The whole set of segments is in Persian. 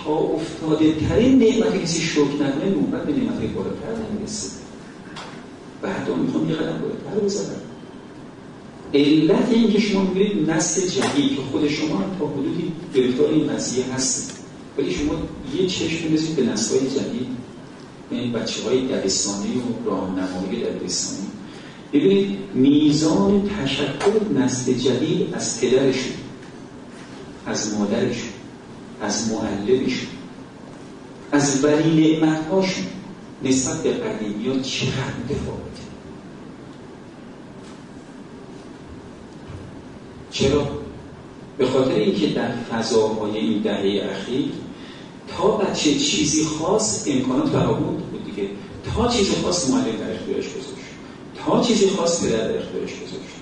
تا افتاده ترین نعمت کسی شکر نکنه نوبت به نعمت‌های بالاتر نمیرسه. بعدا میخوام یه قدم بالاتر بزنم. علت این که شما می‌بینید نسل جدید که خود شما هم تا حدودی گرفتار این قضیه هستید، ولی شما یه چشم می‌ندازید به نسل‌های جدید، این بچه‌های دبستانی و راهنمایی دبستانی، ببینید میزان تشکر نسل جدید از پدرشون، از مادرشون، از معلمشون، از ولی نعمت‌هاشون نسبت به قدیمی‌ها چقدر متفاوته. چرا؟ به خاطر اینکه در فضاهای این دهه اخیر تا بچه چیزی خواست امکانات فراوان بود دیگه. تا چیزی خواست معلم در اختیارش گذاشت، تا چیزی خواست پدر در اختیارش گذاشت.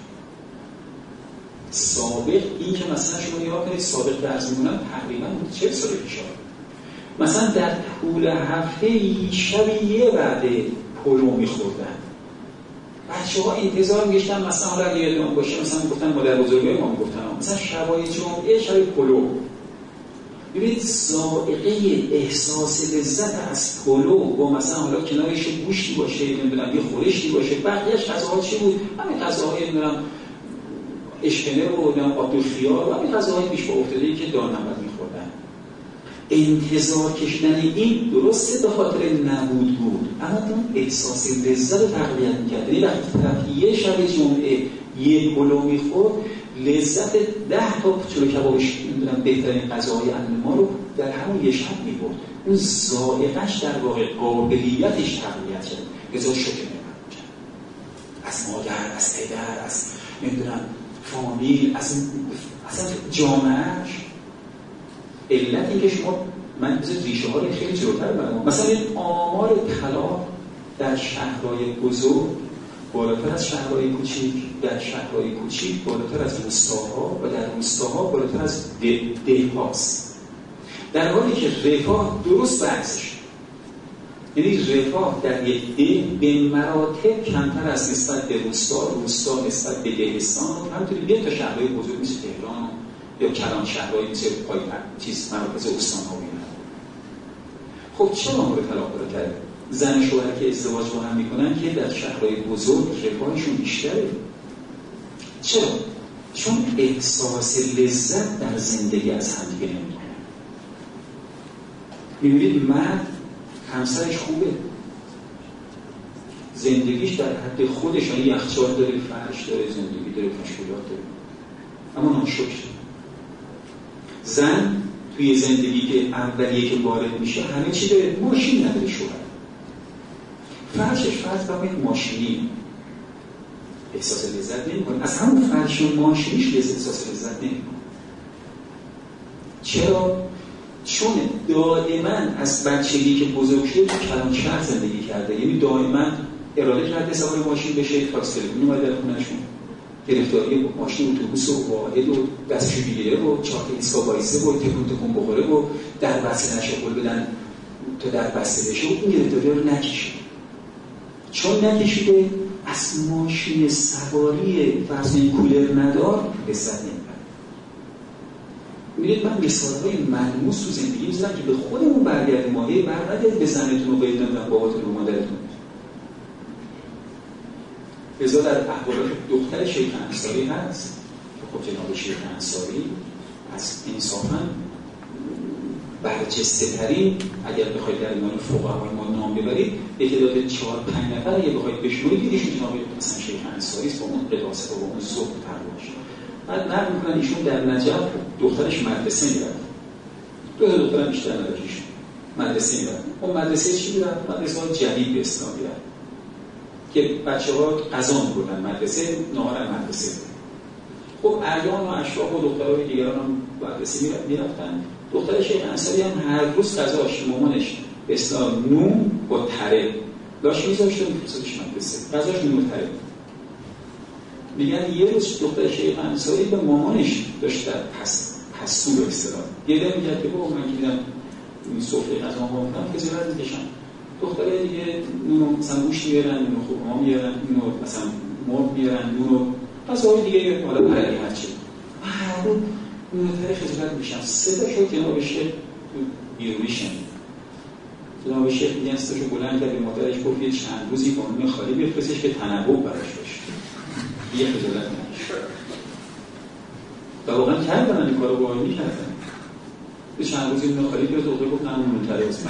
سابق این که مثلا شما نگاه کنید، سابق درس می‌خونن تقریبا 40 سال پیش. مثلا در طول هفته شب یه وعده پلو می‌خوردن. بچه‌ها انتظار می‌کشتن مثلا حالا اگه یادتون باشه مثلا گفتن مادر بزرگای ما میگفتن مثلا شبای جمعه شب پلو. ببینید ذائقه احساس لذت از پلو با مثلا حالا کنارش گوشتی باشه، نمیدونم یه خورشتی باشه، بقیه‌اش غذاها چی بود؟ همین غذاهای نمیدونم اشکنه و آب خیار و همین غذاهای پیش پا افتاده‌ای که دارنبد می‌خوردن. انتظار کشیدن این درسته به خاطر نبود بود، اما اون احساس لذت رو تقویت می‌کرد. یعنی وقتی طرف یه شب جمعه یه پلو می‌خورد، لذت 10 تا چلو کبابش نمیدونم بهترین غذاهای علم ما رو در همون یه شب می‌برد. اون ذائقه‌اش در واقع قابلیتش تقویت شد. لذا شکر نمی‌کنه. از مادر، از پدر، از نمیدونم فامیل، از اصلا جامعهش. علت این که شما من بذارید ریشه ها رو خیلی جلوتر برم. مثلا این آمار طلاق در شهرهای بزرگ بالاتر از شهرهای کوچیک، در شهرهای کوچیک بالاتر از روستاها و در روستاها بالاتر از ده‌هاست. در حالی که رفاه درست برعکسش. یعنی رفاه در یک ده به مراتب کمتر از نسبت به روستا نسبت به دهستان و همینطوری بیاد تا شهرهای بزرگ مثل تهران یا کلان شهرهای مثل مراکز استان‌ها و اینا. خب چرا مورد طلاق بالاتره؟ زن شوهر که ازدواج با هم میکنن که در شهرهای بزرگ رفاهشون بیشتره. چرا؟ چون احساس لذت در زندگی از هم دیگه نمیکنن. میبینید مرد همسرش خوبه، زندگیش در حد خودش، یخچال داره، فرش داره، زندگی داره، مشغولات داره، اما ناشکره. زن توی زندگی که اولیه که وارد میشه همه چی داره، ماشین نداره، شوهر فرشش فرض کنید ماشینی، احساس لذت نمی‌کنه. از همون فرش و ماشینیش احساس لذت نمی‌کنه. چرا؟ چون دائما از بچگی که بزرگ شده تو کلان شهر زندگی کرده، یعنی دائما اراده کرده سوار ماشین بشه، تاکسی تلفنی اومد در خونه‌شون، گرفتاری ماشین اتوبوس و واحد و دستشویی بگیره و چاک ایسکا وایسه و تکون بخوره و در بسته نشه قول بدن تا در بسته بشه و این گرفتاری رو نکشه. چون نکشیده از ماشین سواری فرض کولر ندار لذت نمیبره. می‌بینید من مثال‌های ملموس تو زندگی می‌ذارم که به خودمون برگردیم، ماهی برنگردید به زنتون و بهتون و باباتون و مادرتون. لذا در احوالات دختر شیخ انصاری هست که خب جناب شیخ انصاری از انصافاً برجسته ترین، اگر بخواید در میان فقهای ما نام ببرید به تعداد 4-5 نفر اگه بخواید بشمرید ایشون جناب مثلا شیخ انصاری است با اون قداست و با اون ذوق پرواش. بعد نقل می‌کنن ایشون در نجف دخترش مدرسه می‌رفت. دو دختر بیشتر نداشت ایشون. مدرسه می‌رفت. اون مدرسه چی بود؟ مدرسه جدید به اسلام می‌رفت. که بچه‌ها غذا می‌بردن مدرسه، نهار مدرسه. خب اعیان و اشراف و دخترای دیگران هم مدرسه می‌رفتن. دختر شیخ انصاری هم هر روز غذاش مامانش به اصطلاح نون با تره داشت می‌ذاشت و می‌فرستادش مدرسه. غذاش نون و تره. میگن یه روز دختر شیخ انصاری به مامانش داشت در پستو به اصطلاح گله می‌کرد که بابا من که دیدم این سفره غذا ما می‌کنم که زیاد می‌کشم. دخترای دیگه نونو مثلا گوشت میارن، نونو خوب میارن، نونو مثلا مرغ میارن، نونو غذاهای دیگه حالا برای هر چی. هر نون تره خجالت میشم. 3 تا شو جناب شیخ بیرونی شنید. جناب شیخ میگن استاشو بلند کرد به مادرش گفت یه چند روزی با نون خالی بفرستش که تنوع براش باشه. یه خجالت نمیشه. و واقعا کردن این کارو با آینی کردن. یه چند روزی نون خالی بیاد دکتر گفت نه اون تره واسه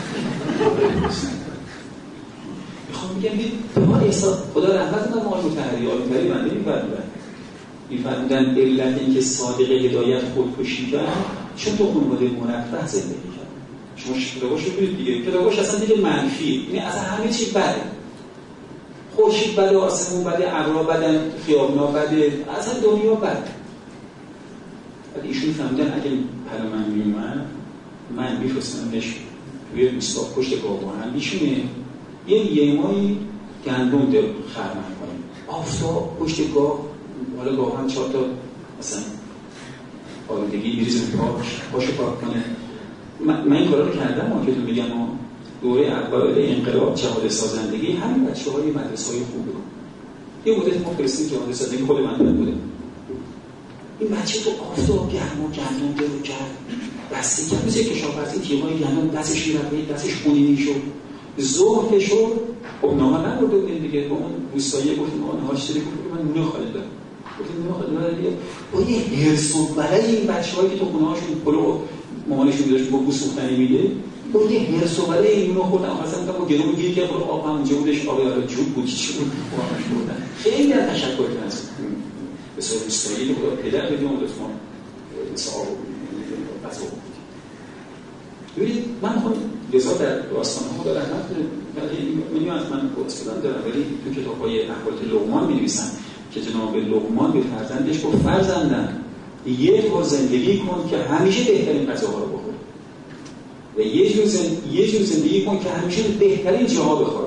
میخوام میگم دید ما احساس خدا رحمت کنه ما متحری آلوتری بنده میفرمودن علت اینکه صادق هدایت خودکشی کرد چون تو خانواده مرفه زندگی کرد. شما پداگوش رو ببینید دیگه، پداگوش اصلا دیگه منفی، یعنی اصلا همه چی بده، خورشید بده، آسمون بده، ابرا بدن، خیابونا بده، اصلا دنیا بده. ولی ایشون فهمیدن اگه پر من میومد من میفرستمش توی روستا پشت گاوان، ایشونه یه ماهی گندم خرمن کنیم، آفتاب پشت گاو، حالا گاو هم 4 تا مثلا آلودگی بریز پاشو پاک کنه. من این کارا رو کردم، ما که تو میگم دوره اول انقلاب جهاد سازندگی همین بچه‌های مدرسه‌های خوب بود. یه مدت ما فرستیم جهاد سازندگی خود من بوده. این بچه تو آفتاب گرما گندم درو کرد، بسته کرد، مثل کشاورزی تیمای گندم دستش میرفت، دستش خونینی شد، ظهر شد. خب نامه نبرده بودیم دیگه، با اون روستاییه گفتیم آقا نهار چطوری؟ گفت من نون خالی دارم. گفتیم نون خالی دارم. با یه حرص و برای این بچه‌هایی که تو خونه‌هاشون پلو مامانشون داشت با بوسوختنی میده، با یه حرص و برای این نون خوردن، اصلا میگم با گرو گیر که خود آب همونجا بودش، آب یارو جوب بود چی بود خوردن خوردن. خیلی در تشکر کردن به صورت روستایی که خدا پدر بدیم لطفاً صاحب غذا بود. ببینید من میخوام لذا در داستان خدا رحمت کنه، ولی من از من اصلا دارم، ولی تو کتاب‌های احوالات لقمان می‌نویسن که جناب لقمان به فرزندش گفت فرزندم یه طور زندگی کن که همیشه بهترین غذاها رو بخور و یه جور زندگی کن که همیشه بهترین جاها بخور.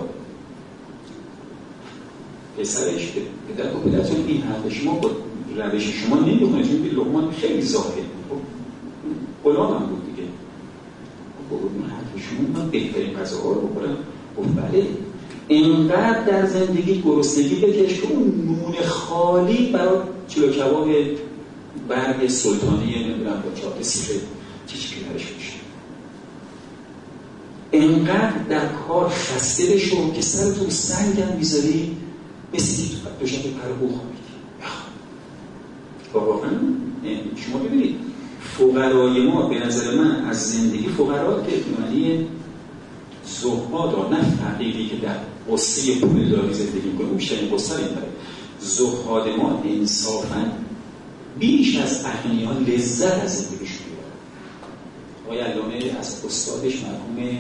پسرش پدر و پدر چون این حرف شما با روش شما نمی‌خونه، چون لقمان خیلی ظاهر بود، غلام هم بود دیگه. اون حرف شما من بهترین غذاها رو بخورم. گفت بله، اینقدر در زندگی گرسنگی بکش که اون نون خالی برای چلو کباب برگ سلطانی نمیدونم با چاپ سیخه چیزی کنارش بشه. اینقدر در کار خسته بشو که سر تو سنگم بیزاری مثل که تو دوشنبه پر بو خوابیدی. واقعا شما ببینید فقرای ما به نظر من از زندگی فقرا که معنی زهاد نه فقیری که در قصه پولداری زندگی میکنه، اون بیشترین قصه این داره. زهاد ما انصافا بیش از اغنیا لذت از زندگیشون میبرن. آقای علامه از استادش مرحوم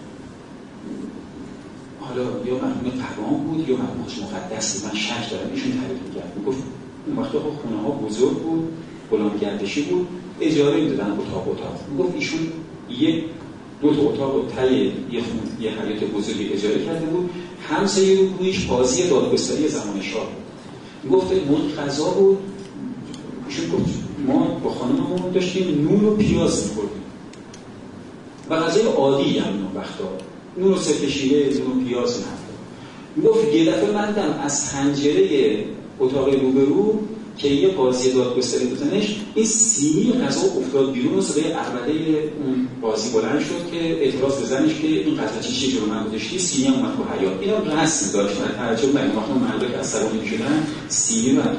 حالا یا مرحوم قوام بود یا مرحوم حاج مقدس، من شک دارم، ایشون تعریف می‌کرد. میگفت اون وقتا خونه ها بزرگ بود، غلام گردشی بود، اجاره میدادن اتاق. میگفت ایشون دو تا اتاق رو تای یه حیاط بزرگی اجاره کرده بود، همسایه رو رویش بازی دادگستری زمان شاه بود. میگفت اون غذا بود، ایشون گفت ما با خانممون داشتیم نون و پیاز می‌خوردیم و غذای عادی هم اون وقتا نون و سرکه شیره، نون و پیاز نه. میگفت یه دفعه من دیدم از پنجره اتاق روبرو که یه قاضی دادگستری بزنش، این سینی غذا افتاد بیرون و صدای عربده اون قاضی بلند شد که اعتراض بزنش که این غذا چی جلو من گذاشتی، سینی هم اومد تو حیاط. اینا رسم داشت و توجه به این وقتا مردم که عصبانی می‌شدن سینی رو تو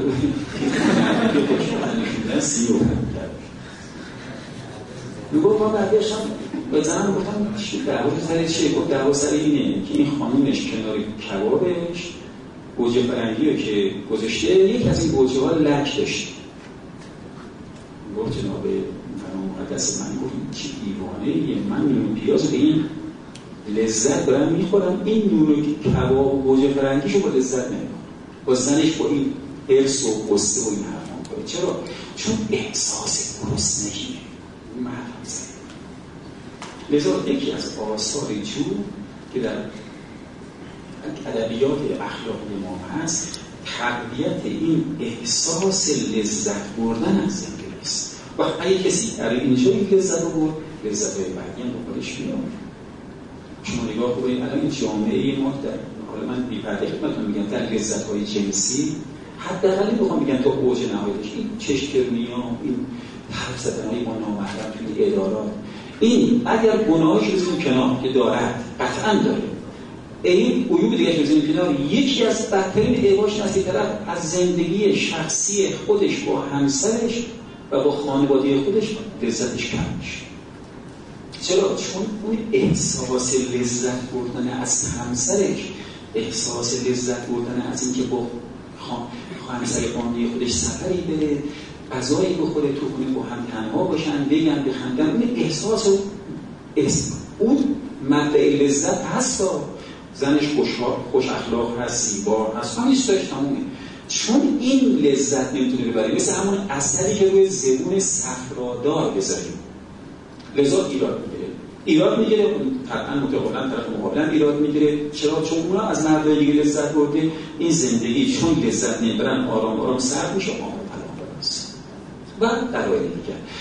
نشوندن سینی رو کرد. میگفت ما بعدش هم بزنم گفتم دعوا سر چیه؟ گفت دعوا سر اینه که این خانومش کنار کبابش گوجه فرنگی رو که گذاشته، یک از این گوجه ها لک داشت. گفت جناب مقدس من گفت چی دیوانه، من نون پیاز به این لذت دارم میخورم، این نون کباب و گوجه فرنگیشو با لذت نمیخورم، با زنش با این حرص و قصه و این حرفان کنه. چرا؟ چون احساس گرسنگی مردم زنه. لذا یکی از آثار جو که در ادبیات اخلاقی ما هست تقویت این احساس لذت بردن از زندگی است. و اگه کسی در اینجا این لذت رو برد، لذت‌های بعدی هم با خودش میاد. شما نگاه کنید الان این جامعه ما در حالا من بی‌پرده خدمتتون میگم در لذت‌های جنسی حداقل بخوام بگم تا اوج نهایتش این چشم‌گیری‌ها، این حرف زدن‌های با نامحرم توی ادارات، این اگر گناهش رو بزنیم کنار که دارد، قطعا داره، این عیوب دیگه رو بزنیم کنار، یکی از بدترین عیباش است که طرف از زندگی شخصی خودش با همسرش و با خانواده خودش لذتش کم میشه. چرا؟ چون اون احساس لذت بردن از همسرش، احساس لذت بردن از اینکه با همسر خانواده خودش سفری بره، غذایی بخوره، تو خونه با هم تنها باشن، بگن، بخندن، اون احساس اون مبدأ لذت هست. زنش خوش اخلاق هست، زیبا هست، همیش داشت تمومه. چون این لذت نمیتونه ببره، مثل همون اثری که روی زبون صفرادار بذاریم، لذت ایراد میگیره، طبعا متقابلا طرف مقابلا ایراد میگیره. چرا؟ چون اونا از مردای دیگه لذت برده، این زندگی چون لذت نمیبرن، آرام آرام سرد میشه، آمون و دلایل دیگه.